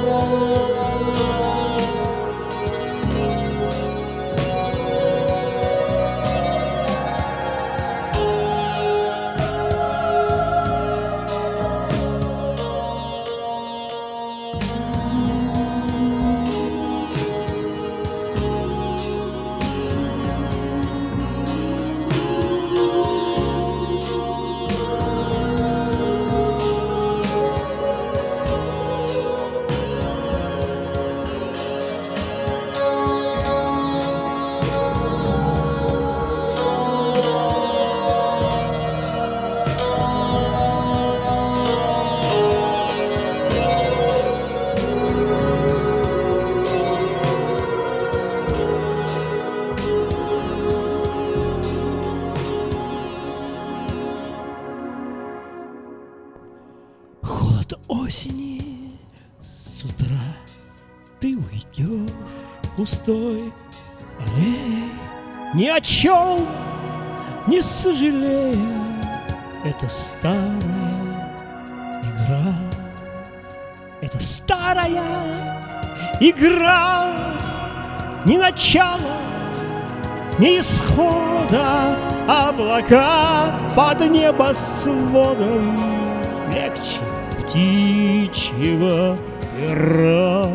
Осени с утра ты уйдешь в пустой аллее, ни о чем не сожалея. Это старая игра, это старая игра, ни начала, ни исхода. Облака под небосводом легче птичьего пера.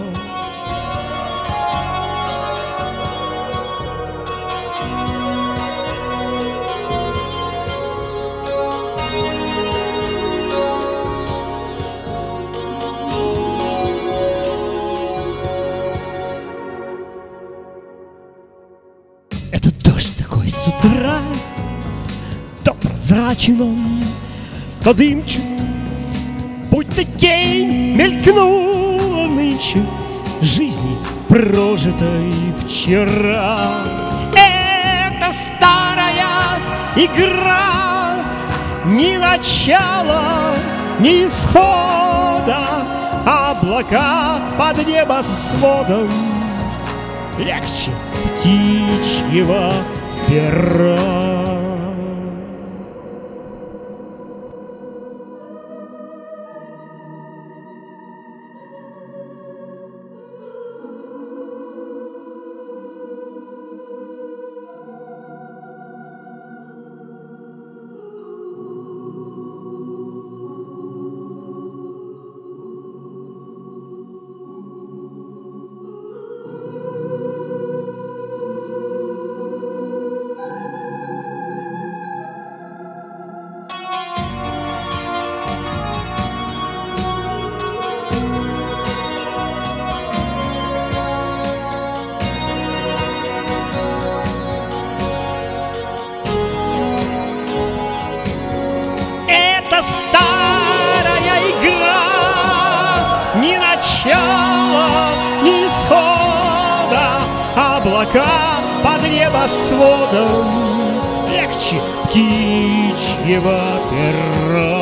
Это дождь такой с утра, то прозрачен он, то дымчат, будто тень мелькнула нынче жизни, прожитой вчера. Это старая игра, ни начала, ни исхода. Облака под небосводом легче птичьего пера. Старая игра, ни начала, ни исхода. Облака под небосводом легче птичьего пера.